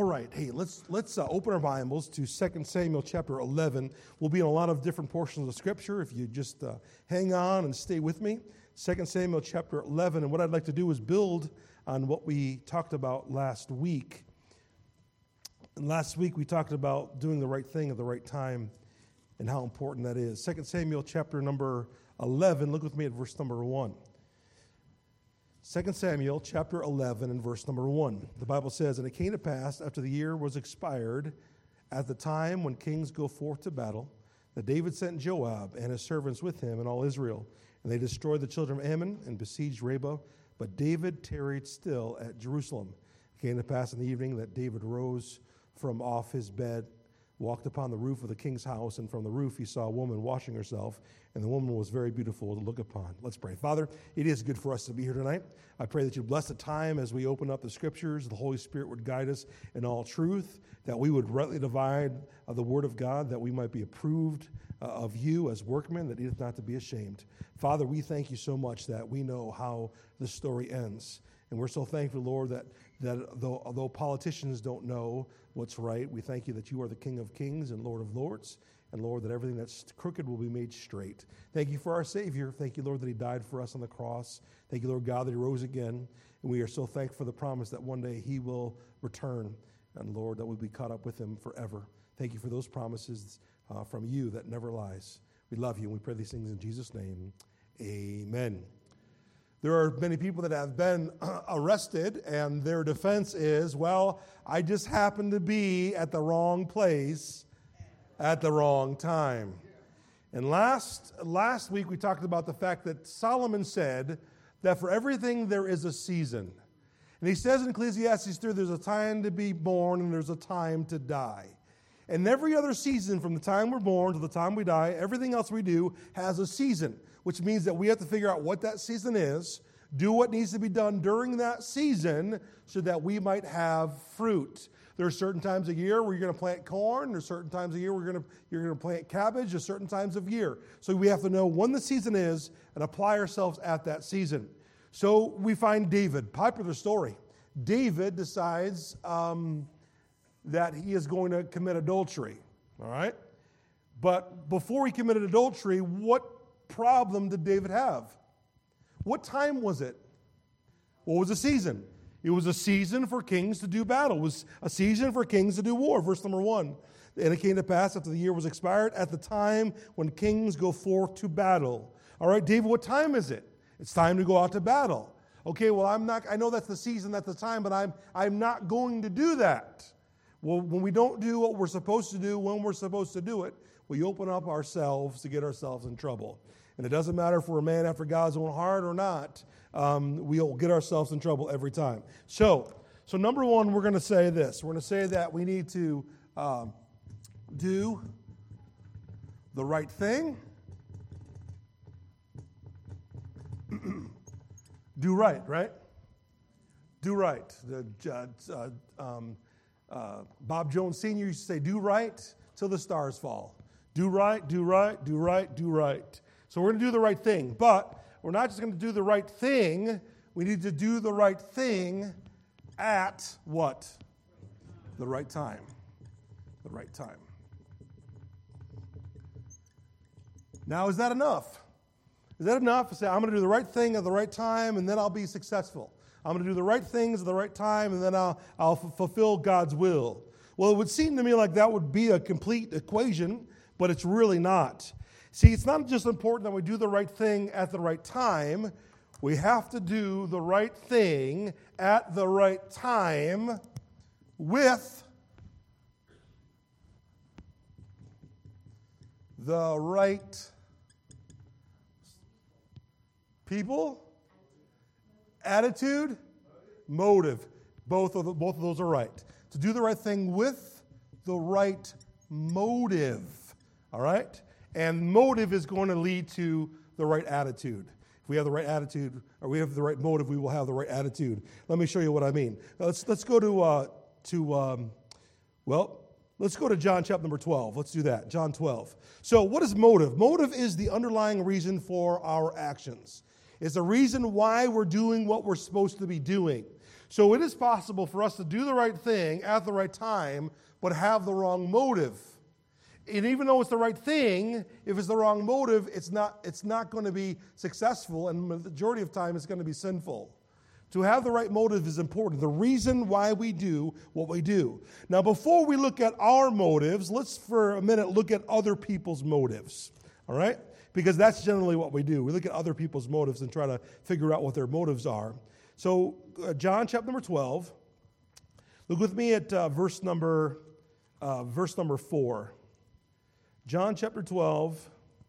All right, hey, let's open our Bibles to 2 Samuel chapter 11. We'll be in a lot of different portions of Scripture if you just hang on and stay with me. 2 Samuel chapter 11, and what I'd like to do is build on what we talked about last week. And last week we talked about doing the right thing at the right time and how important that is. 2 Samuel chapter number 11, look with me at verse number 1. 2 Samuel chapter 11 and verse number 1. The Bible says, "And it came to pass after the year was expired, at the time when kings go forth to battle, that David sent Joab and his servants with him and all Israel. And they destroyed the children of Ammon and besieged Rabbah. But David tarried still at Jerusalem. It came to pass in the evening that David rose from off his bed, walked upon the roof of the king's house, and from the roof he saw a woman washing herself, and the woman was very beautiful to look upon." Let's pray. Father, it is good for us to be here tonight. I pray that you bless the time as we open up the Scriptures. The Holy Spirit would guide us in all truth, that we would rightly divide the Word of God, that we might be approved of you as workmen, that needeth not to be ashamed. Father, we thank you so much that we know how the story ends. And we're so thankful, Lord, that although politicians don't know what's right, we thank you that you are the King of kings and Lord of lords. And, Lord, that everything that's crooked will be made straight. Thank you for our Savior. Thank you, Lord, that he died for us on the cross. Thank you, Lord God, that he rose again. And we are so thankful for the promise that one day he will return. And, Lord, that we'll be caught up with him forever. Thank you for those promises from you that never lies. We love you, and we pray these things in Jesus' name. Amen. There are many people that have been arrested, and their defense is, well, I just happened to be at the wrong place at the wrong time. And last week we talked about the fact that Solomon said that for everything there is a season. And he says in Ecclesiastes 3, there's a time to be born and there's a time to die. And every other season from the time we're born to the time we die, everything else we do has a season, which means that we have to figure out what that season is, do what needs to be done during that season so that we might have fruit. There are certain times of year where you're going to plant corn. There's certain times of year where you're going to plant cabbage. There's certain times of year. So we have to know when the season is and apply ourselves at that season. So we find David, popular story. David decides that he is going to commit adultery, all right? But before he committed adultery, what problem did David have? What time was it? What was the season? It was a season for kings to do battle. It was a season for kings to do war. Verse number 1. And it came to pass after the year was expired, at the time when kings go forth to battle. All right, David, what time is it? It's time to go out to battle. Okay, well, I know that's the season, that's the time, but I'm not going to do that. Well, when we don't do what we're supposed to do when we're supposed to do it, we open up ourselves to get ourselves in trouble. And it doesn't matter if we're a man after God's own heart or not. We'll get ourselves in trouble every time. So number one, we're going to say this. We're going to say that we need to do the right thing. Do right? Do right. Bob Jones Sr. used to say, do right till the stars fall. Do right, do right, do right, do right. So we're going to do the right thing. But we're not just going to do the right thing. We need to do the right thing at what? The right time. The right time. Now, is that enough? Is that enough to say, I'm going to do the right thing at the right time, and then I'll be successful? I'm going to do the right things at the right time, and then I'll fulfill God's will. Well, it would seem to me like that would be a complete equation, but it's really not. See, it's not just important that we do the right thing at the right time. We have to do the right thing at the right time with the right people, attitude, motive. Both of those are right. To do the right thing with the right motive. All right? And motive is going to lead to the right attitude. If we have the right attitude, or we have the right motive, we will have the right attitude. Let me show you what I mean. Now let's go to John chapter number 12. Let's do that. John 12. So what is motive? Motive is the underlying reason for our actions. It's the reason why we're doing what we're supposed to be doing. So it is possible for us to do the right thing at the right time, but have the wrong motive. And even though it's the right thing, if it's the wrong motive, it's not going to be successful, and the majority of time it's going to be sinful. To have the right motive is important. The reason why we do what we do. Now, before we look at our motives, let's for a minute look at other people's motives. All right? Because that's generally what we do. We look at other people's motives and try to figure out what their motives are. So, John chapter number 12. Look with me at verse number 4. John chapter 12.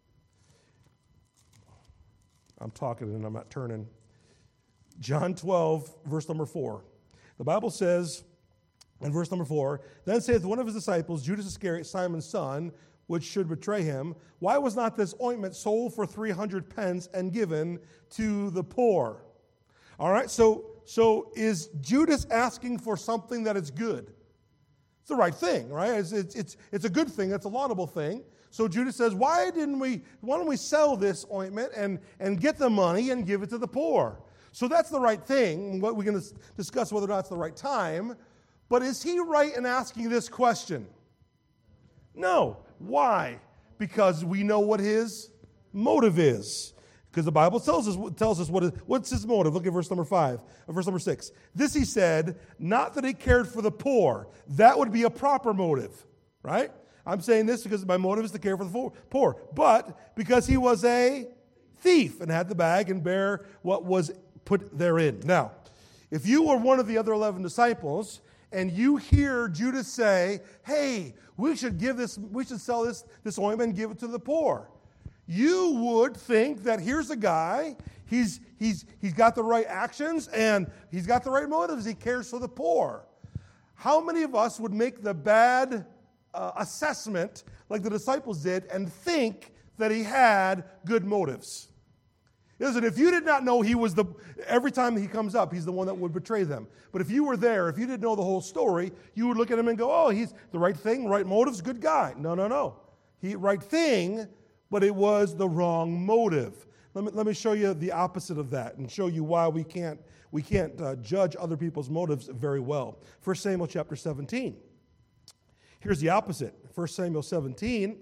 I'm talking and I'm not turning. John 12, verse number 4. The Bible says in verse number 4, then saith one of his disciples, Judas Iscariot, Simon's son, which should betray him, why was not this ointment sold for 300 pence and given to the poor? All right, so is Judas asking for something that is good? It's the right thing, right? It's a good thing. It's a laudable thing. So Judas says, why don't we sell this ointment and get the money and give it to the poor? So that's the right thing. What we're going to discuss whether or not it's the right time. But is he right in asking this question? No. Why? Because we know what his motive is. Because the Bible tells us what's his motive. Look at verse number 5, verse number 6. This he said, not that he cared for the poor. That would be a proper motive, right? I'm saying this because my motive is to care for the poor. But because he was a thief and had the bag and bear what was put therein. Now, if you were one of the other 11 disciples and you hear Judas say, hey, we should sell this ointment and give it to the poor, you would think that here's a guy, he's got the right actions and he's got the right motives, he cares for the poor. How many of us would make the bad assessment like the disciples did and think that he had good motives? Listen, if you did not know every time he comes up, he's the one that would betray them. But if you were there, if you didn't know the whole story, you would look at him and go, oh, he's the right thing, right motives, good guy. No. Right thing, but it was the wrong motive. Let me show you the opposite of that and show you why we can't judge other people's motives very well. 1 Samuel chapter 17. Here's the opposite. 1 Samuel 17.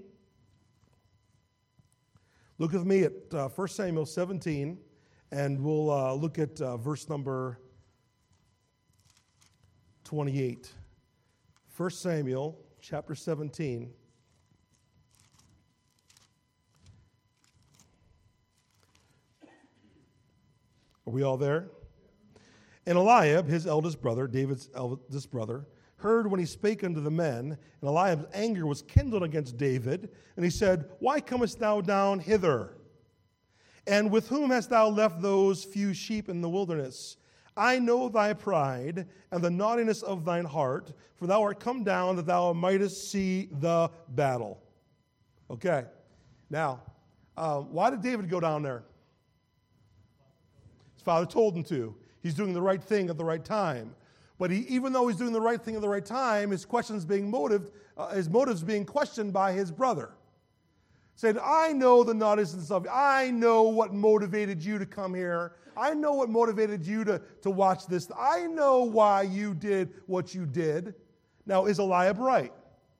Look with me at 1 Samuel 17, and we'll look at verse number 28. 1 Samuel chapter 17. Are we all there? And Eliab, his eldest brother, David's eldest brother, heard when he spake unto the men, and Eliab's anger was kindled against David, and he said, why comest thou down hither? And with whom hast thou left those few sheep in the wilderness? I know thy pride and the naughtiness of thine heart, for thou art come down that thou mightest see the battle. Okay. Now, why did David go down there? His father told him to. He's doing the right thing at the right time. But even though he's doing the right thing at the right time, his motives being questioned by his brother. Said, I know the naughtiness of you. I know what motivated you to come here. I know what motivated you to watch this. I know why you did what you did. Now, is Eliab right?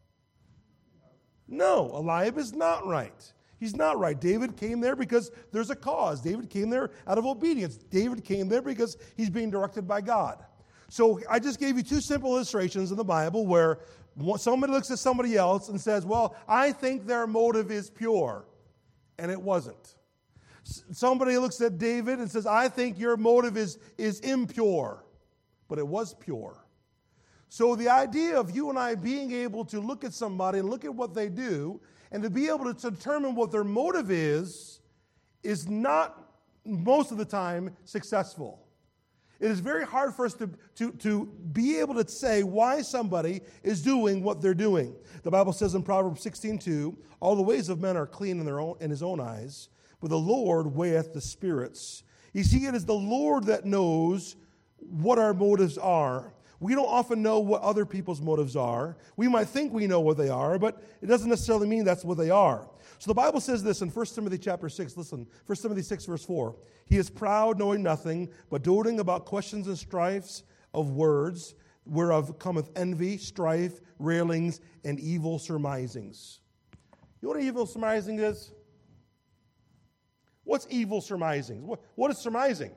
No, Eliab is not right. He's not right. David came there because there's a cause. David came there out of obedience. David came there because he's being directed by God. So I just gave you two simple illustrations in the Bible where somebody looks at somebody else and says, well, I think their motive is pure. And it wasn't. Somebody looks at David and says, I think your motive is impure. But it was pure. So the idea of you and I being able to look at somebody and look at what they do and to be able to determine what their motive is not most of the time successful. It is very hard for us to be able to say why somebody is doing what they're doing. The Bible says in Proverbs 16:2, all the ways of men are clean in his own eyes, but the Lord weigheth the spirits. You see, it is the Lord that knows what our motives are. We don't often know what other people's motives are. We might think we know what they are, but it doesn't necessarily mean that's what they are. So the Bible says this in 1 Timothy chapter 6. Listen, 1 Timothy 6, verse 4. He is proud, knowing nothing, but doting about questions and strifes of words, whereof cometh envy, strife, railings, and evil surmisings. You know what evil surmising is? What's evil surmising? What is surmising?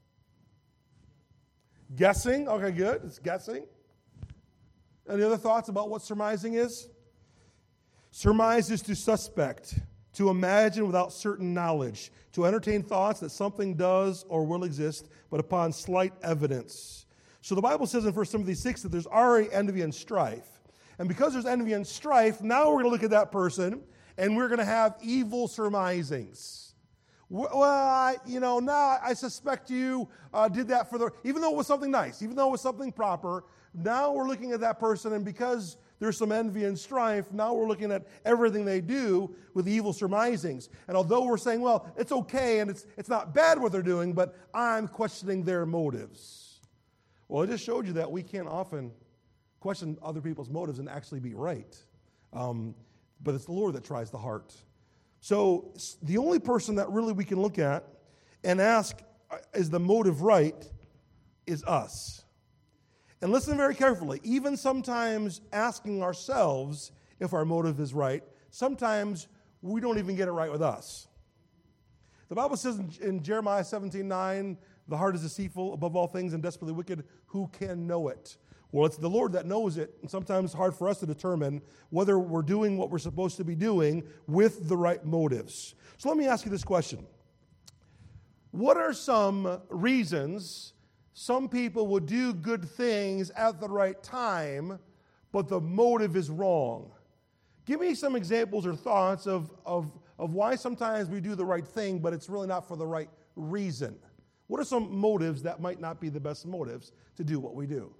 Guessing. Okay, good. It's guessing. Any other thoughts about what surmising is? Surmise is to suspect, to imagine without certain knowledge, to entertain thoughts that something does or will exist, but upon slight evidence. So the Bible says in 1 Timothy 6 that there's already envy and strife. And because there's envy and strife, now we're going to look at that person and we're going to have evil surmisings. Well, now I suspect you did that even though it was something nice, even though it was something proper, now we're looking at that person, and because there's some envy and strife, now we're looking at everything they do with evil surmisings. And although we're saying, well, it's okay and it's not bad what they're doing, but I'm questioning their motives. Well, I just showed you that we can't often question other people's motives and actually be right. But it's the Lord that tries the heart. So the only person that really we can look at and ask, is the motive right, is us. And listen very carefully, even sometimes asking ourselves if our motive is right, sometimes we don't even get it right with us. The Bible says in Jeremiah 17:9, the heart is deceitful above all things and desperately wicked. Who can know it? Well, it's the Lord that knows it, and sometimes it's hard for us to determine whether we're doing what we're supposed to be doing with the right motives. So let me ask you this question. What are some reasons some people will do good things at the right time, but the motive is wrong? Give me some examples or thoughts of why sometimes we do the right thing, but it's really not for the right reason. What are some motives that might not be the best motives to do what we do?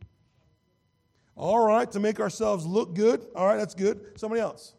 All right, to make ourselves look good. All right, that's good. Somebody else.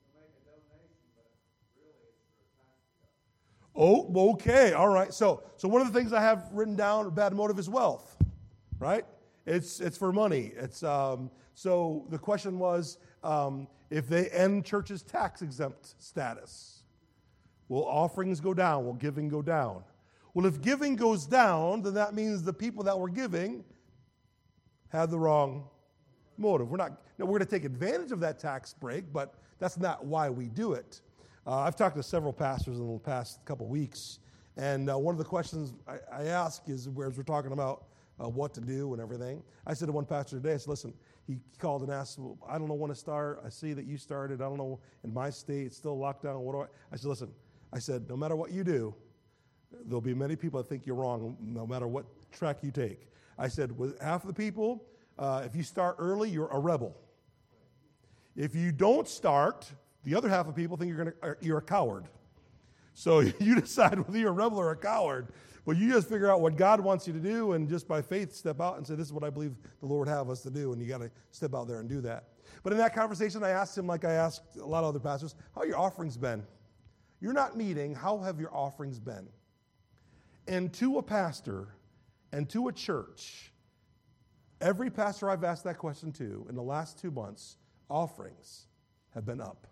Oh, okay. All right. So one of the things I have written down, a bad motive is wealth, right? It's for money. So the question was, if they end church's tax exempt status, will offerings go down? Will giving go down? Well, if giving goes down, then that means the people that were giving had the wrong motive. We're going to take advantage of that tax break, but that's not why we do it. I've talked to several pastors in the past couple weeks, and one of the questions I ask is, as we're talking about what to do and everything, I said to one pastor today, I said, listen, he called and asked, well, I don't know when to start. I see that you started. I don't know, in my state, it's still locked down. I said, listen, no matter what you do, there'll be many people that think you're wrong, no matter what track you take. I said, with half of the people, if you start early, you're a rebel. If you don't start, the other half of people think you're a coward. So you decide whether you're a rebel or a coward. But you just figure out what God wants you to do, and just by faith step out and say, this is what I believe the Lord have us to do, and you got to step out there and do that. But in that conversation, I asked him, like I asked a lot of other pastors, how have your offerings been? You're not meeting, how have your offerings been? And to a pastor and to a church, every pastor I've asked that question to in the last 2 months, offerings have been up.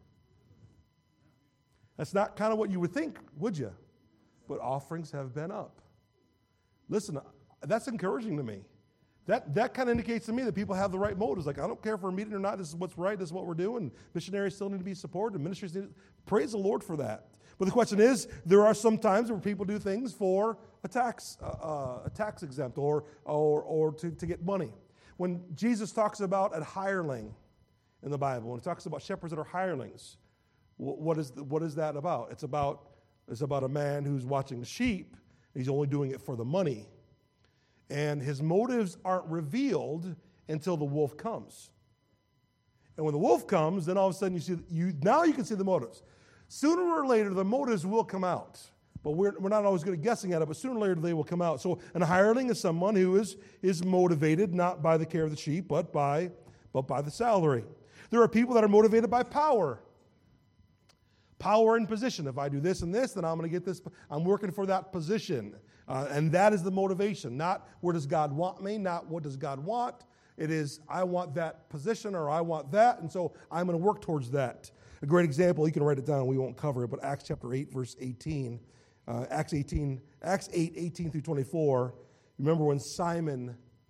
That's not kind of what you would think, would you? But offerings have been up. Listen, that's encouraging to me. That kind of indicates to me that people have the right motives. Like, I don't care if we're meeting or not. This is what's right. This is what we're doing. Missionaries still need to be supported. Ministries need to, praise the Lord for that. But the question is, there are some times where people do things for a tax exempt or to get money. When Jesus talks about a hireling in the Bible, when he talks about shepherds that are hirelings, what is that about? It's about a man who's watching the sheep. He's only doing it for the money. And his motives aren't revealed until the wolf comes. And when the wolf comes, then all of a sudden now you can see the motives. Sooner or later, the motives will come out. But we're not always good at guessing at it, but sooner or later they will come out. So an hireling is someone who is motivated not by the care of the sheep, but by the salary. There are people that are motivated by power. Power and position. If I do this and this, then I'm going to get this. I'm working for that position. And that is the motivation. Not where does God want me, not what does God want. It is, I want that position or I want that, and so I'm going to work towards that. A great example, you can write it down, we won't cover it, but Acts chapter 8, verse 18. Acts 8, 18 through 24. Remember when Simon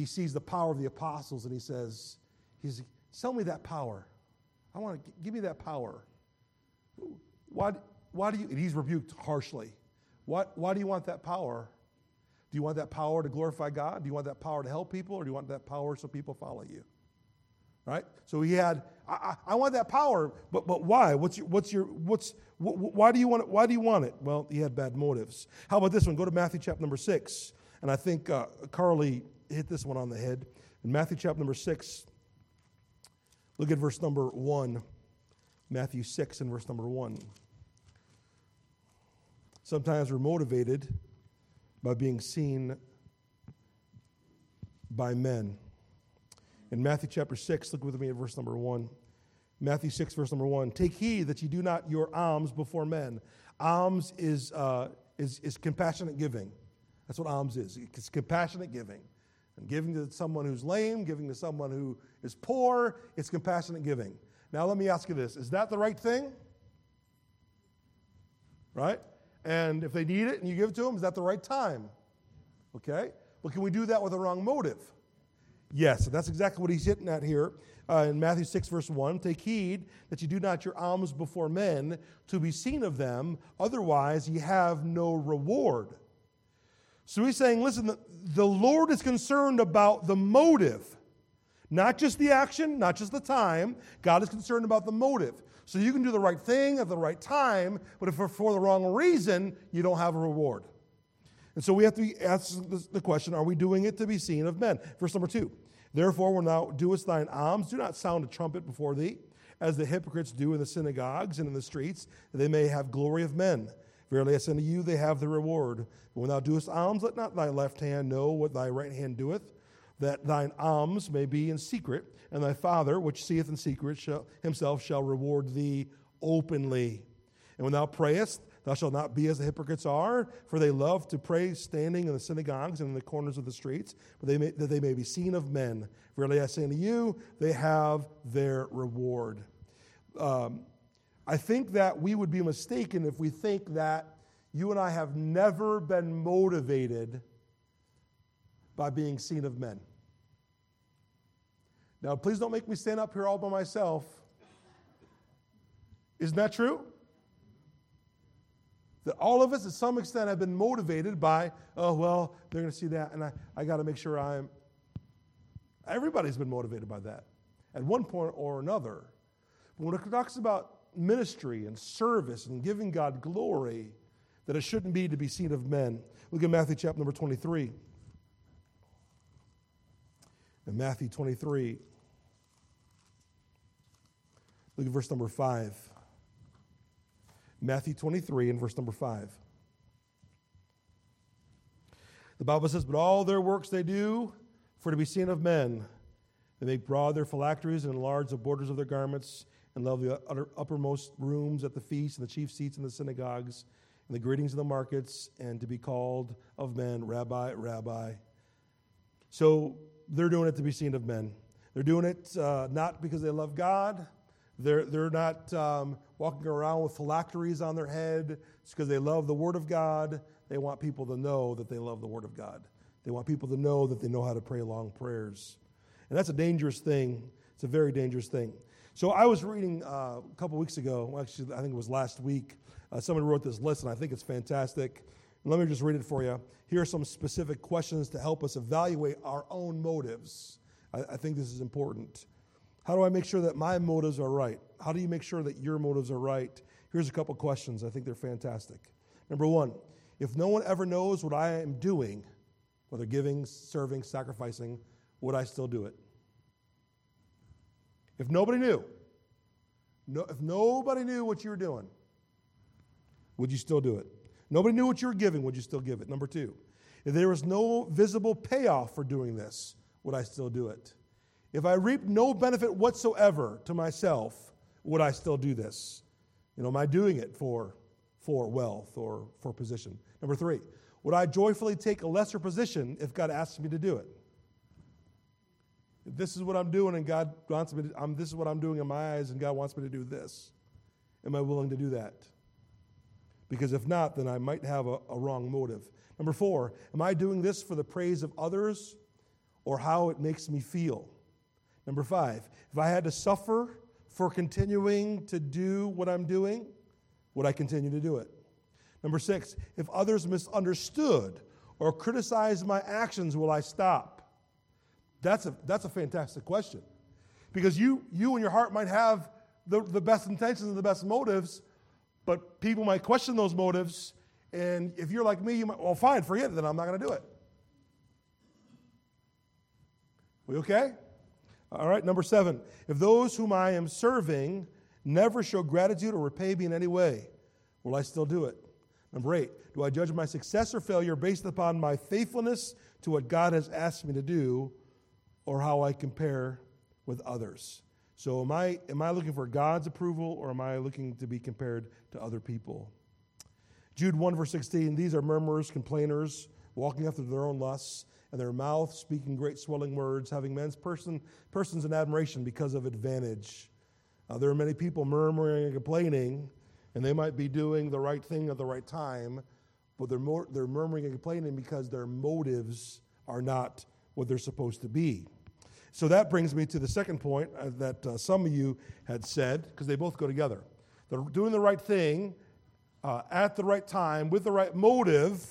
he sees the power of the apostles and he says, sell me that power. I want to give me that power. Why do you, and he's rebuked harshly. Why do you want that power? Do you want that power to glorify God? Do you want that power to help people? Or do you want that power so people follow you? Right? So he had, I want that power, but why? Why do you want it? Why do you want it? Well, he had bad motives. How about this one? Go to Matthew chapter number 6. And I think Carly hit this one on the head. In Matthew chapter number 6, look at verse number 1. Matthew 6 and verse number 1. Sometimes we're motivated by being seen by men. In Matthew chapter 6, look with me at verse number 1. Matthew 6, verse number 1. Take heed that you do not your alms before men. Alms is compassionate giving. That's what alms is. It's compassionate giving. And giving to someone who's lame, giving to someone who is poor, it's compassionate giving. Now let me ask you this. Is that the right thing? Right? And if they need it and you give it to them, is that the right time? Okay? Well, can we do that with a wrong motive? Yes, that's exactly what he's hitting at here in Matthew 6, verse 1. Take heed that you do not your alms before men to be seen of them, otherwise ye have no reward. So he's saying, listen, the Lord is concerned about the motive, not just the action, not just the time. God is concerned about the motive. So you can do the right thing at the right time, but if for the wrong reason, you don't have a reward. And so we have to ask the question, are we doing it to be seen of men? Verse number 2. Therefore, when thou doest thine alms, do not sound a trumpet before thee, as the hypocrites do in the synagogues and in the streets, that they may have glory of men. Verily I say unto you, they have the reward. But when thou doest alms, let not thy left hand know what thy right hand doeth, that thine alms may be in secret, and thy Father, which seeth in secret, himself shall reward thee openly. And when thou prayest, thou shalt not be as the hypocrites are, for they love to pray standing in the synagogues and in the corners of the streets, that they may be seen of men. Verily I say unto you, they have their reward. I think that we would be mistaken if we think that you and I have never been motivated by being seen of men. Now, please don't make me stand up here all by myself. Isn't that true? That all of us, to some extent, have been motivated by, oh, well, they're going to see that, and I got to make sure everybody's been motivated by that at one point or another. But when it talks about ministry and service and giving God glory, that it shouldn't be to be seen of men. Look at Matthew chapter number 23. In Matthew 23, look at verse number 5. Matthew 23 and verse number 5. The Bible says, but all their works they do for to be seen of men. They make broad their phylacteries and enlarge the borders of their garments and love the uppermost rooms at the feasts and the chief seats in the synagogues and the greetings in the markets, and to be called of men, Rabbi, Rabbi. So they're doing it to be seen of men. They're doing it not because they love God. They're not walking around with phylacteries on their head. It's because they love the Word of God. They want people to know that they love the Word of God. They want people to know that they know how to pray long prayers. And that's a dangerous thing. It's a very dangerous thing. So I was reading a couple weeks ago, well, actually I think it was last week, somebody wrote this list, and I think it's fantastic. Let me just read it for you. Here are some specific questions to help us evaluate our own motives. I think this is important. How do I make sure that my motives are right? How do you make sure that your motives are right? Here's a couple questions. I think they're fantastic. Number 1, if no one ever knows what I am doing, whether giving, serving, sacrificing, would I still do it? If nobody knew, if nobody knew what you were doing, would you still do it? Nobody knew what you were giving, would you still give it? Number 2, if there was no visible payoff for doing this, would I still do it? If I reap no benefit whatsoever to myself, would I still do this? Am I doing it for wealth or for position? Number 3, would I joyfully take a lesser position if God asks me to do it? If this is what I'm doing and God wants me to, this is what I'm doing in my eyes and God wants me to do this, am I willing to do that? Because if not, then I might have a wrong motive. Number 4, am I doing this for the praise of others or how it makes me feel. Number 5, if I had to suffer for continuing to do what I'm doing, would I continue to do it? Number 6, if others misunderstood or criticized my actions, will I stop? That's a fantastic question. Because you in your heart might have the best intentions and the best motives, but people might question those motives, and if you're like me, you might, well, fine, forget it, then I'm not going to do it. We okay? All right, number 7, if those whom I am serving never show gratitude or repay me in any way, will I still do it? Number 8, do I judge my success or failure based upon my faithfulness to what God has asked me to do, or how I compare with others? So am I looking for God's approval, or am I looking to be compared to other people? Jude 1, verse 16, these are murmurers, complainers, walking after their own lusts, and their mouth speaking great swelling words, having men's persons in admiration because of advantage. There are many people murmuring and complaining, and they might be doing the right thing at the right time, but they're murmuring and complaining because their motives are not what they're supposed to be. So that brings me to the second point that some of you had said, because they both go together. They're doing the right thing at the right time, with the right motive,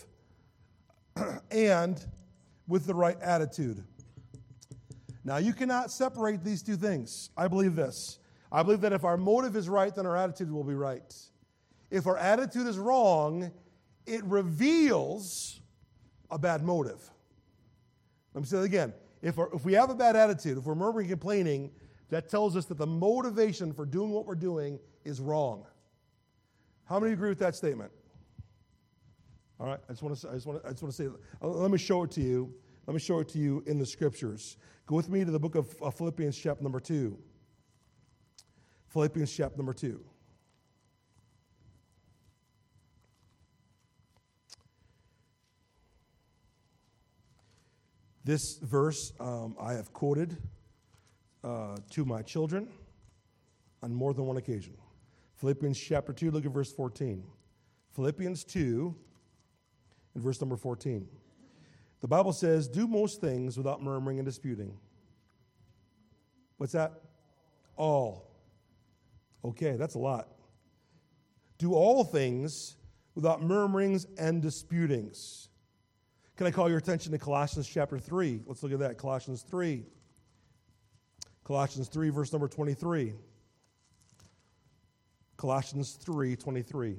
and with the right attitude. Now, you cannot separate these two things. I believe this. I believe that if our motive is right, then our attitude will be right. If our attitude is wrong, it reveals a bad motive. Let me say that again. If we have a bad attitude, if we're murmuring and complaining, that tells us that the motivation for doing what we're doing is wrong. How many agree with that statement? All right, I just want to say, let me show it to you. Let me show it to you in the scriptures. Go with me to the book of Philippians chapter number 2. Philippians chapter number 2. This verse I have quoted to my children on more than one occasion. Philippians chapter 2, look at verse 14. Philippians 2 and verse number 14. The Bible says, do most things without murmuring and disputing. What's that? All. Okay, that's a lot. Do all things without murmurings and disputings. Can I call your attention to Colossians chapter 3? Let's look at that. Colossians 3. Colossians 3, verse number 23. Colossians 3, 23.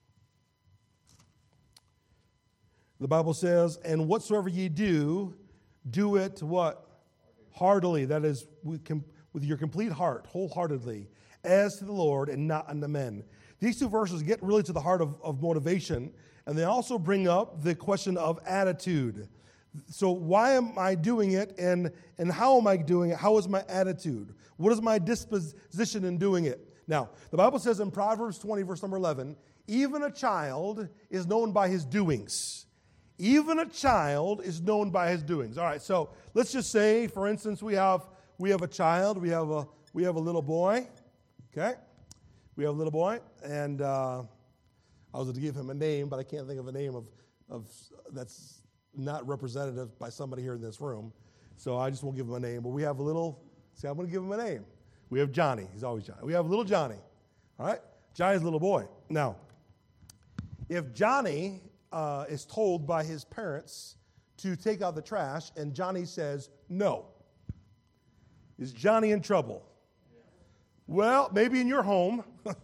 The Bible says, and whatsoever ye do, do it what? Heartily. That is, with your complete heart, wholeheartedly, as to the Lord and not unto men. These two verses get really to the heart of motivation, and they also bring up the question of attitude. So why am I doing it, and how am I doing it? How is my attitude? What is my disposition in doing it? Now, the Bible says in Proverbs 20, verse number 11, even a child is known by his doings. Even a child is known by his doings. All right, so let's just say, for instance, we have a child, we have a little boy, okay? We have a little boy, and I was going to give him a name, but I can't think of a name of that's not representative by somebody here in this room, so I just won't give him a name. But we have a little, I'm going to give him a name. We have Johnny. He's always Johnny. We have little Johnny, all right? Johnny's a little boy. Now, if Johnny is told by his parents to take out the trash, and Johnny says no, is Johnny in trouble? Well, maybe in your home.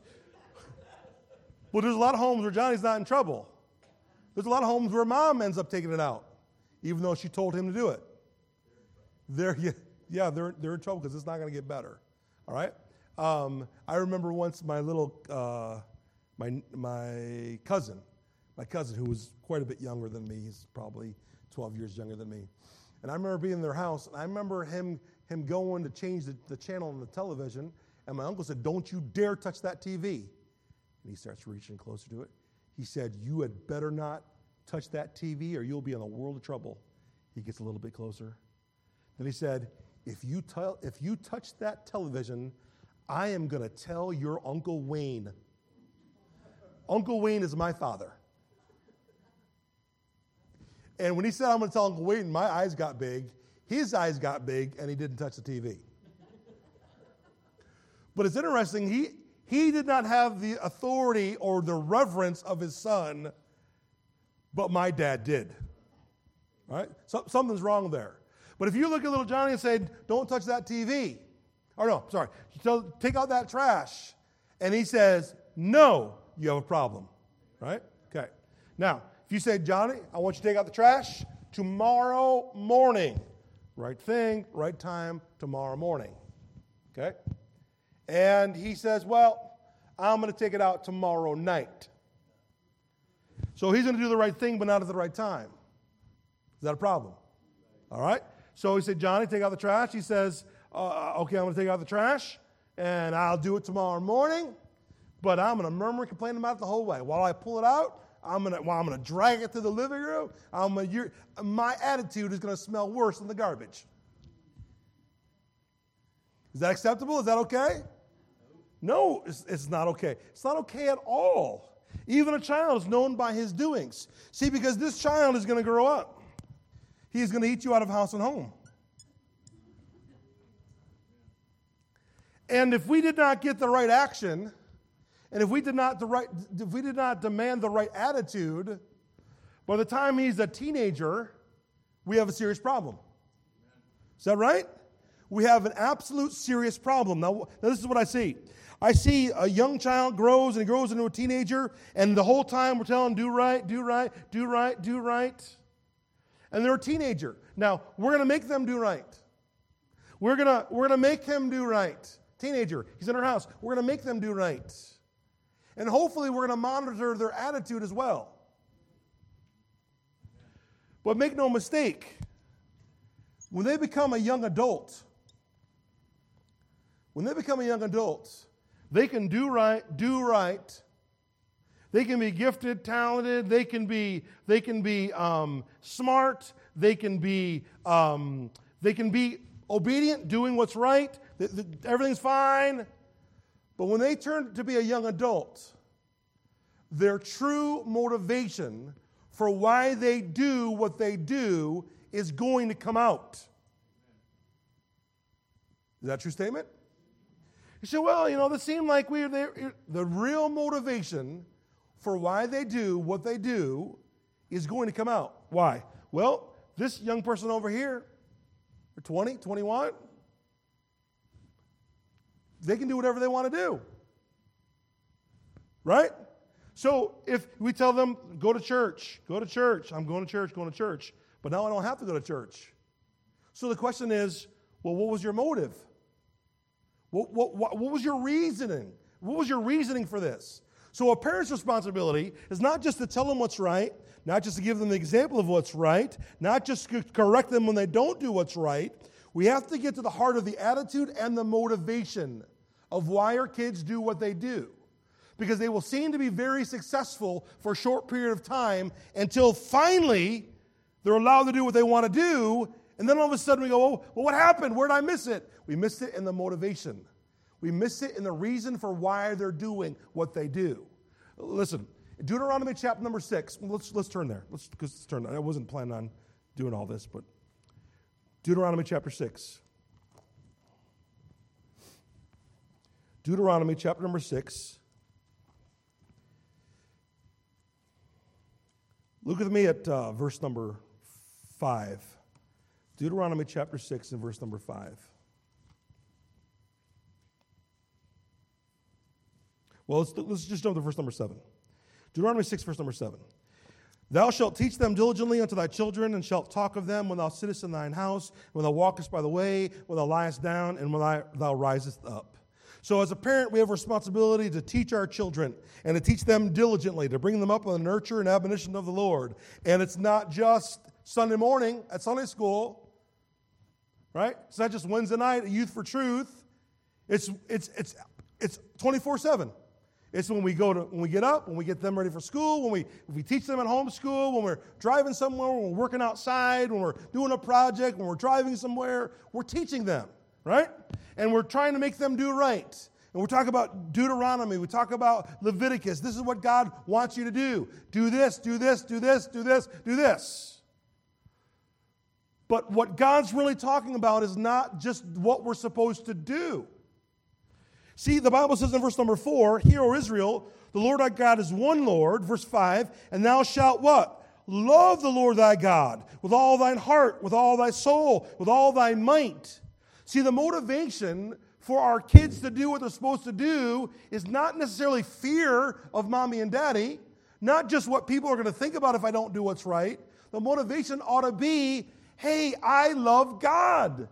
But there's a lot of homes where Johnny's not in trouble. There's a lot of homes where mom ends up taking it out, even though she told him to do it. They're in trouble because it's not going to get better. All right? I remember once my little, my cousin, who was quite a bit younger than me, he's probably 12 years younger than me. And I remember being in their house, and I remember him going to change the channel on the television, and my uncle said, don't you dare touch that TV. And he starts reaching closer to it. He said, you had better not touch that TV or you'll be in a world of trouble. He gets a little bit closer. Then he said, if you touch that television, I am going to tell your Uncle Wayne. Uncle Wayne is my father. And when he said, I'm going to tell Uncle Wayne, my eyes got big. His eyes got big, and he didn't touch the TV. But it's interesting, he did not have the authority or the reverence of his son, but my dad did. Right? So, something's wrong there. But if you look at little Johnny and say, don't touch that TV, or no, sorry, so take out that trash, and he says, no, you have a problem. Right? Okay. Now, if you say, Johnny, I want you to take out the trash tomorrow morning. Right thing, right time, tomorrow morning. Okay? And he says, well, I'm going to take it out tomorrow night. So he's going to do the right thing, but not at the right time. Is that a problem? All right? So he said, Johnny, take out the trash. He says, okay, I'm going to take out the trash, and I'll do it tomorrow morning, but I'm going to murmur and complain about it the whole way. While I pull it out, I'm going to drag it to the living room. My attitude is going to smell worse than the garbage. Is that acceptable? Is that okay? No, it's not okay. It's not okay at all. Even a child is known by his doings. See, because this child is going to grow up. He is going to eat you out of house and home. And if we did not get the right action, and if we did not demand the right attitude, by the time he's a teenager, we have a serious problem. Is that right? We have an absolute serious problem. Now this is what I see. I see a young child grows and he grows into a teenager, and the whole time we're telling him, do right, do right, do right, do right. And they're a teenager. Now, we're going to make them do right. We're going to make him do right. Teenager, he's in our house. We're going to make them do right. And hopefully we're going to monitor their attitude as well. But make no mistake, when they become a young adult, they can do right. They can be gifted, talented. They can be smart. They can be obedient, doing what's right. Everything's fine. But when they turn to be a young adult, their true motivation for why they do what they do is going to come out. Is that a true statement? You say, well, this seemed like the real motivation for why they do what they do is going to come out. Why? Well, this young person over here, they're 20, 21, they can do whatever they want to do. Right? So if we tell them, go to church, I'm going to church, but now I don't have to go to church. So the question is, well, what was your motive? What was your reasoning? What was your reasoning for this? So a parent's responsibility is not just to tell them what's right, not just to give them the example of what's right, not just to correct them when they don't do what's right. We have to get to the heart of the attitude and the motivation of why our kids do what they do. Because they will seem to be very successful for a short period of time until finally they're allowed to do what they want to do. And then all of a sudden we go, well, what happened? Where did I miss it? We missed it in the motivation. We missed it in the reason for why they're doing what they do. Listen, Deuteronomy chapter number 6. Let's turn there. Let's turn there. I wasn't planning on doing all this, but Deuteronomy chapter 6. Deuteronomy chapter number 6. Look with me at verse number 5. Deuteronomy chapter 6 and verse number 5. Well, let's just jump to verse number 7. Deuteronomy 6, verse number 7. Thou shalt teach them diligently unto thy children, and shalt talk of them when thou sittest in thine house, when thou walkest by the way, when thou liest down, and when thou risest up. So as a parent, we have a responsibility to teach our children and to teach them diligently, to bring them up in the nurture and admonition of the Lord. And it's not just Sunday morning at Sunday school, right? It's not just Wednesday night at Youth for Truth. It's 24/7. It's when we get up, when we get them ready for school, when we teach them at home school, when we're driving somewhere, when we're working outside, when we're doing a project, when we're driving somewhere, we're teaching them, right? And we're trying to make them do right. And we're talking about Deuteronomy. We talk about Leviticus. This is what God wants you to do. Do this, do this, do this, do this, do this. But what God's really talking about is not just what we're supposed to do. See, the Bible says in verse number 4, Hear, O Israel, the Lord thy God is one Lord. Verse 5, and thou shalt what? Love the Lord thy God with all thine heart, with all thy soul, with all thy might. See, the motivation for our kids to do what they're supposed to do is not necessarily fear of mommy and daddy, not just what people are going to think about if I don't do what's right. The motivation ought to be, hey, I love God.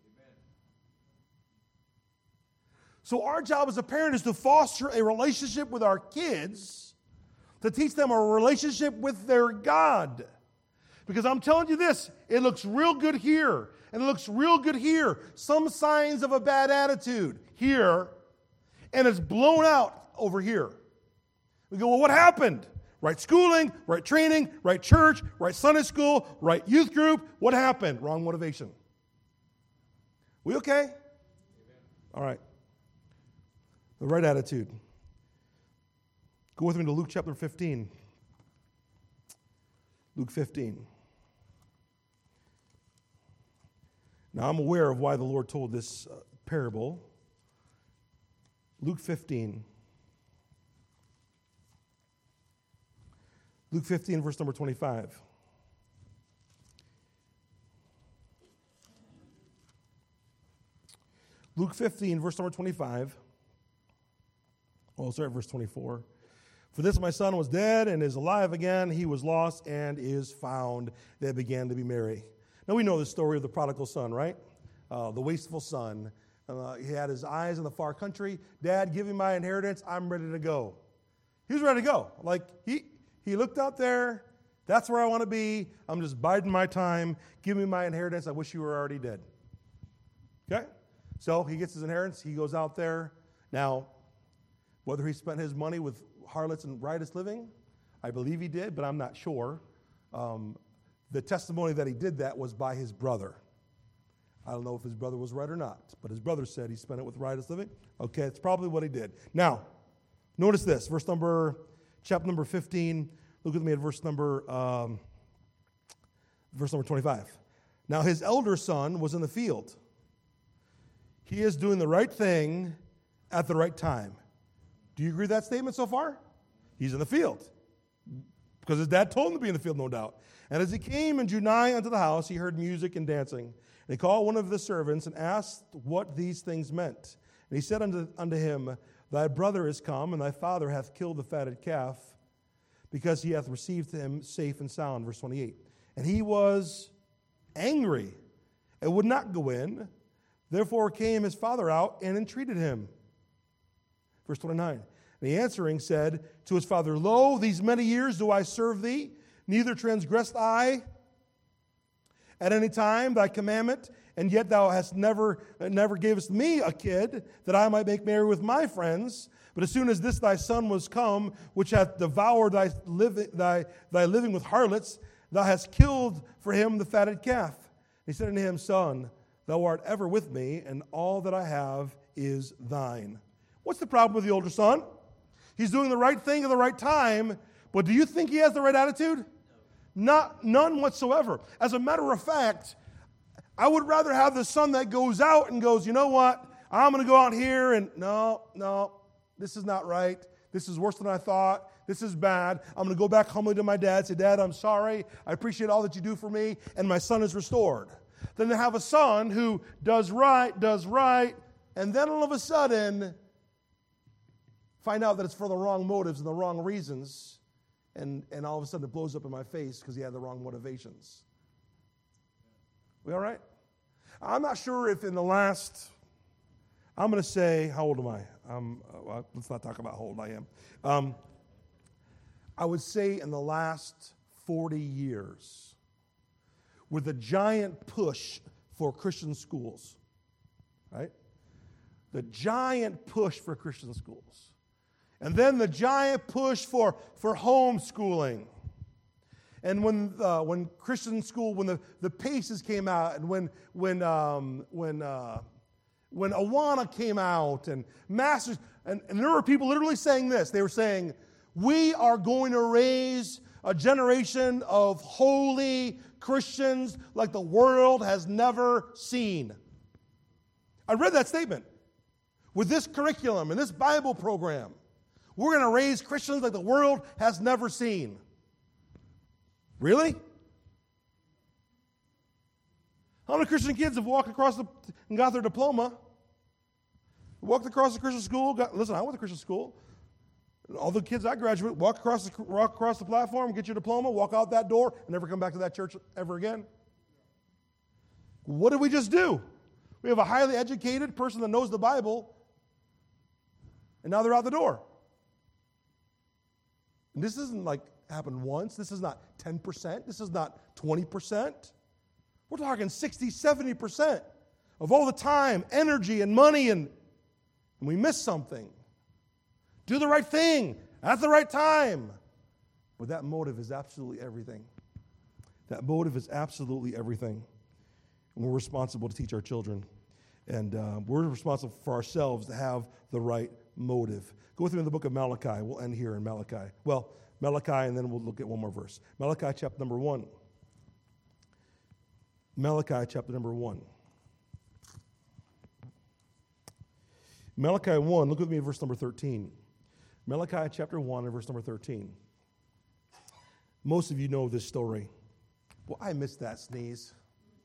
So our job as a parent is to foster a relationship with our kids, to teach them a relationship with their God. Because I'm telling you this, it looks real good here, and it looks real good here. Some signs of a bad attitude here, and it's blown out over here. We go, well, what happened? Right schooling, right training, right church, right Sunday school, right youth group. What happened? Wrong motivation. We okay? Amen. All right. The right attitude. Go with me to Luke chapter 15. Luke 15. Now, I'm aware of why the Lord told this parable. Luke 15. Luke 15, verse number 25. Luke 15, verse number 25. Oh, sorry, verse 24. For this my son was dead and is alive again. He was lost and is found. They began to be merry. Now we know the story of the prodigal son, right? The wasteful son. He had his eyes in the far country. Dad, give me my inheritance. I'm ready to go. He was ready to go. Like he looked out there. That's where I want to be. I'm just biding my time. Give me my inheritance. I wish you were already dead. Okay? So he gets his inheritance. He goes out there. Now, whether he spent his money with harlots and riotous living, I believe he did, but I'm not sure. The testimony that he did that was by his brother. I don't know if his brother was right or not, but his brother said he spent it with riotous living. Okay, it's probably what he did. Now, notice this, chapter number 15. Look with me at verse number 25. Now his elder son was in the field. He is doing the right thing at the right time. Do you agree with that statement so far? He's in the field. Because his dad told him to be in the field, no doubt. And as he came and drew nigh unto the house, he heard music and dancing. And he called one of the servants and asked what these things meant. And he said unto him, Thy brother is come, and thy father hath killed the fatted calf, because he hath received him safe and sound. Verse 28. And he was angry and would not go in. Therefore came his father out and entreated him. Verse 29. And he answering said to his father, Lo, these many years do I serve thee, neither transgressed I at any time thy commandment, and yet thou hast never gavest me a kid, that I might make merry with my friends. But as soon as this thy son was come, which hath devoured thy living with harlots, thou hast killed for him the fatted calf. And he said unto him, Son, thou art ever with me, and all that I have is thine. What's the problem with the older son? He's doing the right thing at the right time, but do you think he has the right attitude? None whatsoever. As a matter of fact, I would rather have the son that goes out and goes, you know what, I'm going to go out here and no, this is not right. This is worse than I thought. This is bad. I'm going to go back humbly to my dad, say, Dad, I'm sorry. I appreciate all that you do for me, and my son is restored. Then to have a son who does right, and then all of a sudden find out that it's for the wrong motives and the wrong reasons, and all of a sudden it blows up in my face because he had the wrong motivations. We all right? I'm not sure if in the last, I'm going to say, how old am I? Let's not talk about how old I am. I would say in the last 40 years, with a giant push for Christian schools, right? The giant push for Christian schools. And then the giant push for homeschooling. And when Christian school, when the Paces came out, and when Awana came out, and Masters, and there were people literally saying this. They were saying, we are going to raise a generation of holy Christians like the world has never seen. I read that statement. With this curriculum and this Bible program, we're going to raise Christians like the world has never seen. Really? How many Christian kids have walked across and got their diploma? Walked across the Christian school. Listen, I went to Christian school. All the kids I graduated walk across the platform, get your diploma, walk out that door, and never come back to that church ever again. What did we just do? We have a highly educated person that knows the Bible, and now they're out the door. And this isn't like happened once. This is not 10%. This is not 20%. We're talking 60, 70% of all the time, energy, and money, and we miss something. Do the right thing at the right time. But that motive is absolutely everything. That motive is absolutely everything. And we're responsible to teach our children. And we're responsible for ourselves to have the right motive. Go with me in the book of Malachi. We'll end here in Malachi. Well, Malachi, and then we'll look at one more verse. Malachi chapter number 1. Malachi chapter number 1. Malachi 1, look with me at verse number 13. Malachi chapter 1 and verse number 13. Most of you know this story. Well, I missed that sneeze.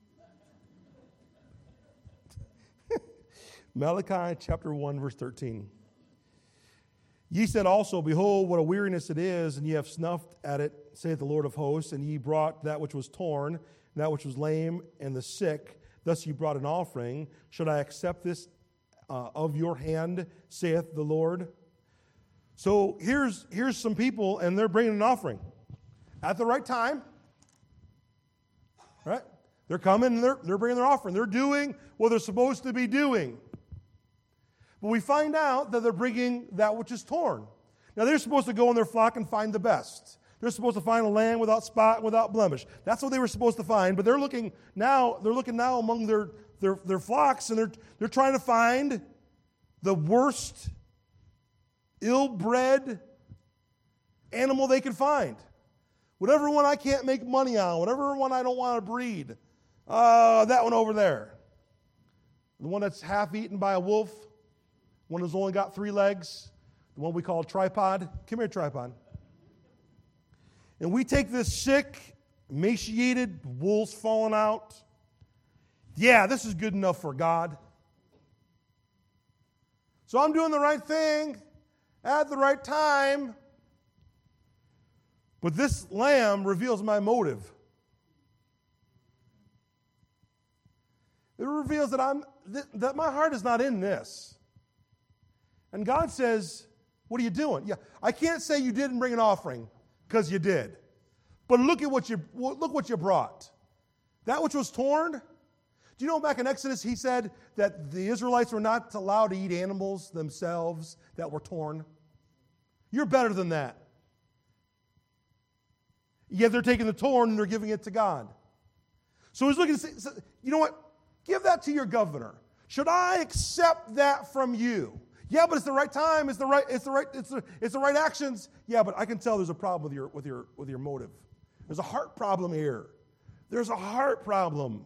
Malachi chapter 1, verse 13. Ye said also, behold, what a weariness it is, and ye have snuffed at it, saith the Lord of hosts, and ye brought that which was torn, and that which was lame, and the sick. Thus ye brought an offering. Should I accept this of your hand, saith the Lord? So here's some people, and they're bringing an offering at the right time. Right? They're coming, and they're bringing their offering. They're doing what they're supposed to be doing. But we find out that they're bringing that which is torn. Now, they're supposed to go in their flock and find the best. They're supposed to find a lamb without spot, without blemish. That's what they were supposed to find. But they're looking now among their flocks, and they're trying to find the worst, ill-bred animal they can find. Whatever one I can't make money on, whatever one I don't want to breed. That one over there. The one that's half eaten by a wolf. One that's only got 3 legs. The one we call a tripod. Come here, tripod. And we take this sick, emaciated, wool's falling out. Yeah, this is good enough for God. So I'm doing the right thing at the right time. But this lamb reveals my motive. It reveals that my heart is not in this. And God says, what are you doing? Yeah, I can't say you didn't bring an offering, because you did. But look what you brought. That which was torn. Do you know back in Exodus he said that the Israelites were not allowed to eat animals themselves that were torn? You're better than that. Yet they're taking the torn and they're giving it to God. So he's looking to say, you know what? Give that to your governor. Should I accept that from you? Yeah, but it's the right time. It's the right actions. Yeah, but I can tell there's a problem with your motive. There's a heart problem here. There's a heart problem.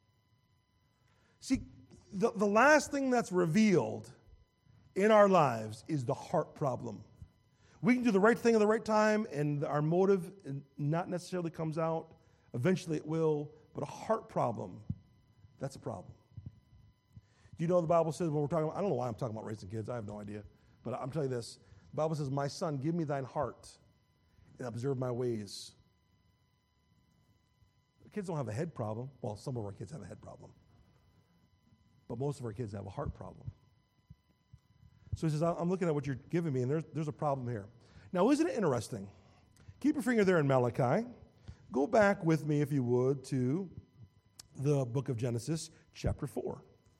See, the last thing that's revealed in our lives is the heart problem. We can do the right thing at the right time, and our motive not necessarily comes out. Eventually it will, but a heart problem, that's a problem. Do you know the Bible says when we're talking about, I don't know why I'm talking about raising kids, I have no idea. But I'm telling you this, the Bible says, my son, give me thine heart and observe my ways. Kids don't have a head problem. Well, some of our kids have a head problem. But most of our kids have a heart problem. So he says, I'm looking at what you're giving me, and there's a problem here. Now, isn't it interesting? Keep your finger there in Malachi. Go back with me, if you would, to the book of Genesis, chapter 4.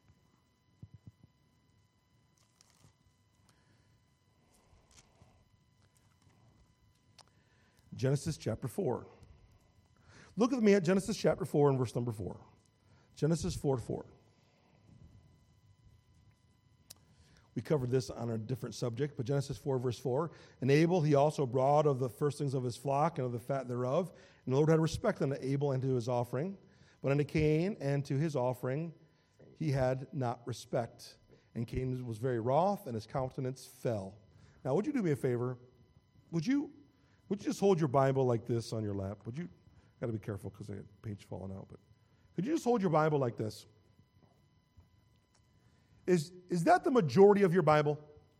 Genesis chapter 4. Look with me at Genesis chapter 4 and verse number 4. Genesis 4:4. We covered this on a different subject, but Genesis 4, verse 4. And Abel he also brought of the firstlings of his flock and of the fat thereof. And the Lord had respect unto Abel and to his offering. But unto Cain and to his offering he had not respect. And Cain was very wroth, and his countenance fell. Now, would you do me a favor? Would you just hold your Bible like this on your lap? Would you? Got to be careful because I had a page falling out. But could you just hold your Bible like this? Is that the majority of your Bible?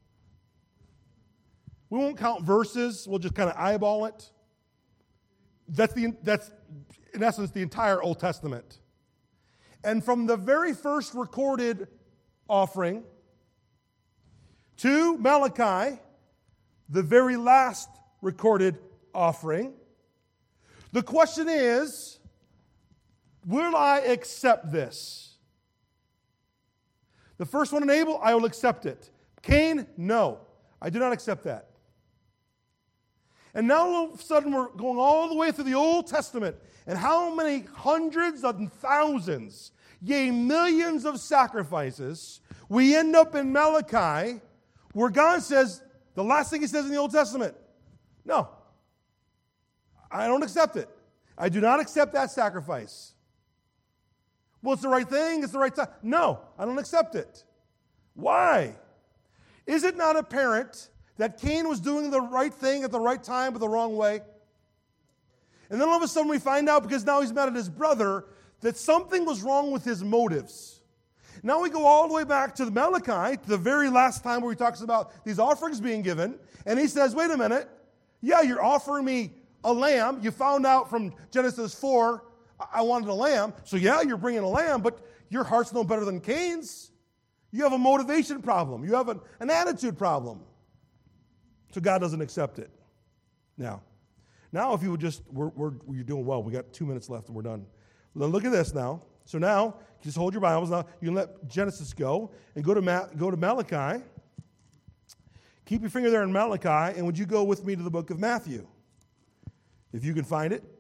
We won't count verses. We'll just kind of eyeball it. That's in essence the entire Old Testament. And from the very first recorded offering to Malachi, the very last recorded offering, the question is, will I accept this? The first one in Abel, I will accept it. Cain, no, I do not accept that. And now all of a sudden we're going all the way through the Old Testament. And how many hundreds and thousands, yea, millions of sacrifices, we end up in Malachi where God says, the last thing he says in the Old Testament, no, I don't accept it. I do not accept that sacrifice. Well, it's the right thing, it's the right time. No, I don't accept it. Why? Is it not apparent that Cain was doing the right thing at the right time but the wrong way? And then all of a sudden we find out, because now he's mad at his brother, that something was wrong with his motives. Now we go all the way back to the Malachi, to the very last time where he talks about these offerings being given, and he says, wait a minute, yeah, you're offering me a lamb. You found out from Genesis 4, I wanted a lamb. So yeah, you're bringing a lamb, but your heart's no better than Cain's. You have a motivation problem. You have an attitude problem. So God doesn't accept it. Now if you would just, you're doing well. We got 2 minutes left and we're done. Now look at this now. So now, just hold your Bibles. Now you can let Genesis go and go to Malachi. Keep your finger there in Malachi, and would you go with me to the book of Matthew? If you can find it.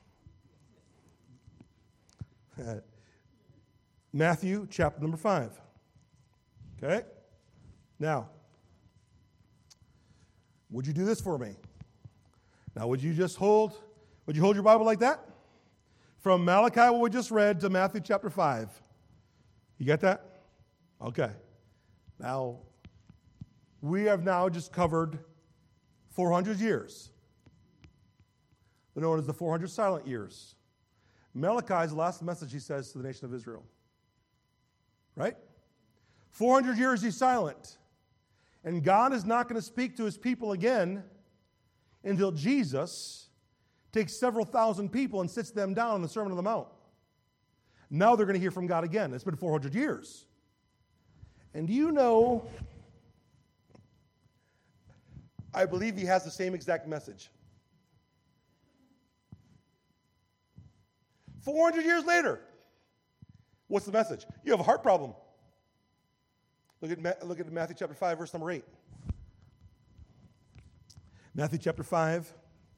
Matthew chapter number 5. Okay? Now, would you do this for me? Now, would you hold your Bible like that? From Malachi, what we just read, to Matthew chapter 5. You get that? Okay. Now, we have now just covered 400 years. They're known as the 400 silent years. Malachi's last message, he says, to the nation of Israel. Right? 400 years he's silent. And God is not going to speak to his people again until Jesus takes several thousand people and sits them down in the Sermon on the Mount. Now they're going to hear from God again. It's been 400 years. And do you know, I believe he has the same exact message. 400 years later, what's the message? You have a heart problem. Look at Matthew chapter 5, verse number 8. Matthew chapter 5,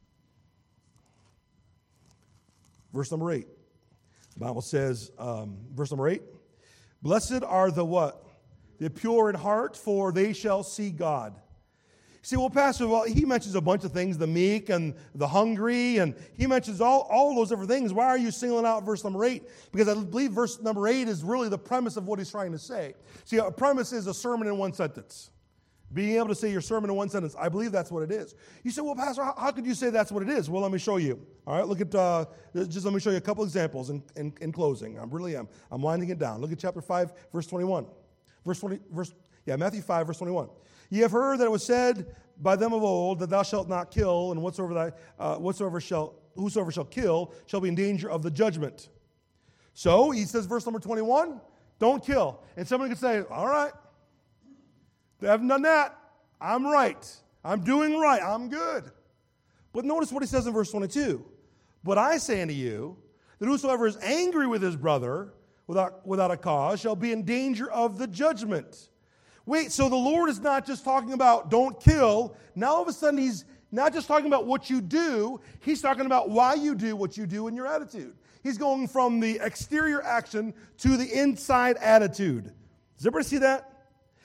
verse number 8. The Bible says, verse number 8, blessed are the what? The pure in heart, for they shall see God. See, well, Pastor, he mentions a bunch of things, the meek and the hungry, and he mentions all those different things. Why are you singling out verse number 8? Because I believe verse number 8 is really the premise of what he's trying to say. See, a premise is a sermon in one sentence. Being able to say your sermon in one sentence, I believe that's what it is. You say, well, Pastor, how could you say that's what it is? Well, let me show you. All right, look at, just let me show you a couple examples in closing. I'm winding it down. Look at chapter 5, verse 21. Matthew 5, verse 21. Ye have heard that it was said by them of old that thou shalt not kill, and whosoever shall kill shall be in danger of the judgment. So he says, verse number 21, don't kill. And somebody could say, all right, they haven't done that. I'm right. I'm doing right. I'm good. But notice what he says in verse 22. But I say unto you that whosoever is angry with his brother without a cause shall be in danger of the judgment. Wait, so the Lord is not just talking about don't kill. Now all of a sudden he's not just talking about what you do. He's talking about why you do what you do in your attitude. He's going from the exterior action to the inside attitude. Does everybody see that?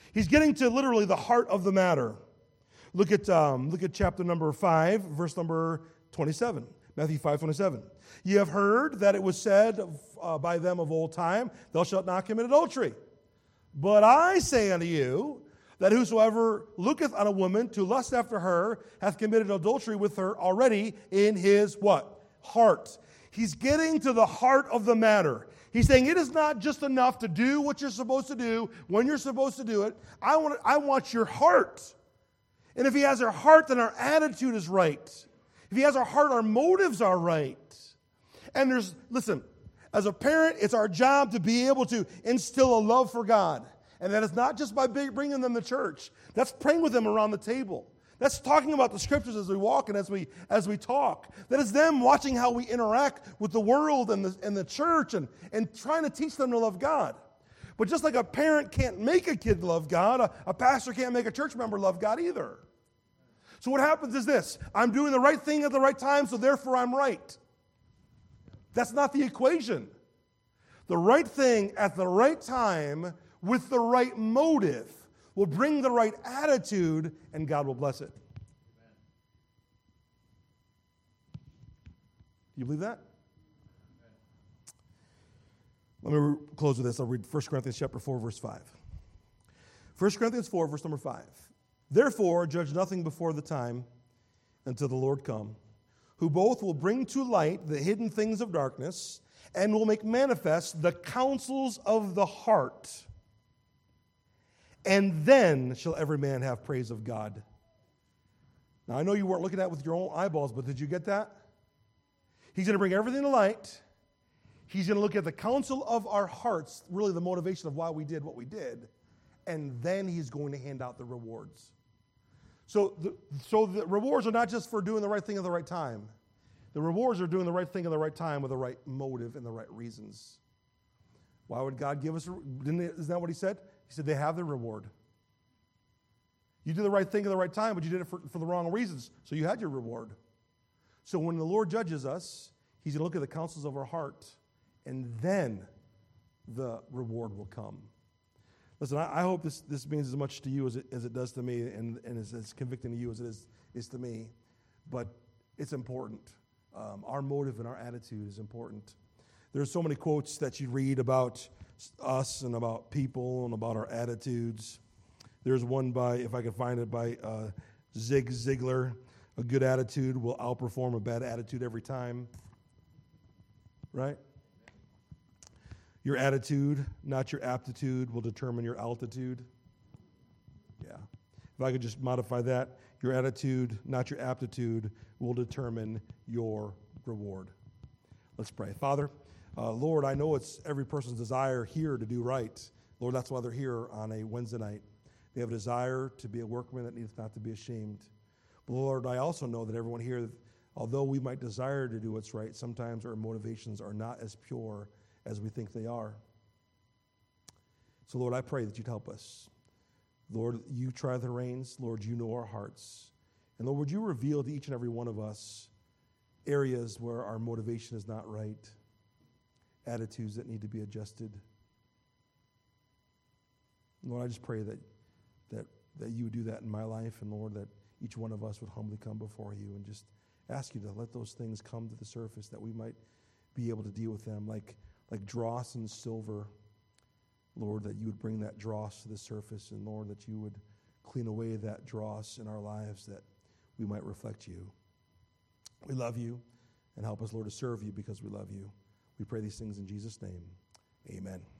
He's getting to literally the heart of the matter. Look at chapter number 5, verse number 27. Matthew 5:27. Ye have heard that it was said by them of old time, thou shalt not commit adultery. But I say unto you, that whosoever looketh on a woman to lust after her hath committed adultery with her already in his what? Heart. He's getting to the heart of the matter. He's saying it is not just enough to do what you're supposed to do when you're supposed to do it. I want your heart. And if he has our heart, then our attitude is right. If he has our heart, our motives are right. And listen, as a parent, it's our job to be able to instill a love for God. And that is not just by bringing them to church. That's praying with them around the table. That's talking about the scriptures as we walk and as we talk. That is them watching how we interact with the world and the church and trying to teach them to love God. But just like a parent can't make a kid love God, a pastor can't make a church member love God either. So what happens is this: I'm doing the right thing at the right time, so therefore I'm right. That's not the equation. The right thing at the right time with the right motive will bring the right attitude, and God will bless it. Do you believe that? Let me close with this. I'll read 1 Corinthians chapter 4, verse 5. 1 Corinthians 4, verse number 5. Therefore, judge nothing before the time until the Lord come, who both will bring to light the hidden things of darkness and will make manifest the counsels of the heart. And then shall every man have praise of God. Now, I know you weren't looking at it with your own eyeballs, but did you get that? He's going to bring everything to light. He's going to look at the counsel of our hearts, really the motivation of why we did what we did. And then he's going to hand out the rewards. So the rewards are not just for doing the right thing at the right time. The rewards are doing the right thing at the right time with the right motive and the right reasons. Why would God give us? Isn't that what he said? He said they have their reward. You did the right thing at the right time, but you did it for the wrong reasons. So you had your reward. So when the Lord judges us, he's going to look at the counsels of our heart, and then the reward will come. Listen, I hope this means as much to you as it does to me, and as convicting to you as it is to me. But it's important. Our motive and our attitude is important. There's so many quotes that you read about us and about people and about our attitudes. There's one by, if I can find it, by Zig Ziglar. A good attitude will outperform a bad attitude every time. Right? Your attitude, not your aptitude, will determine your altitude. Yeah. If I could just modify that, your attitude, not your aptitude, will determine your reward. Let's pray. Father, Lord, I know it's every person's desire here to do right. Lord, that's why they're here on a Wednesday night. They have a desire to be a workman that needs not to be ashamed. But Lord, I also know that everyone here, although we might desire to do what's right, sometimes our motivations are not as pure as we think they are. So Lord, I pray that you'd help us. Lord, you try the reins. Lord, you know our hearts. And Lord, would you reveal to each and every one of us areas where our motivation is not right, attitudes that need to be adjusted. Lord, I just pray that you would do that in my life, and Lord, that each one of us would humbly come before you and just ask you to let those things come to the surface, that we might be able to deal with them like dross and silver. Lord, that you would bring that dross to the surface, and Lord, that you would clean away that dross in our lives, that we might reflect you. We love you, and help us, Lord, to serve you because we love you. We pray these things in Jesus' name. Amen.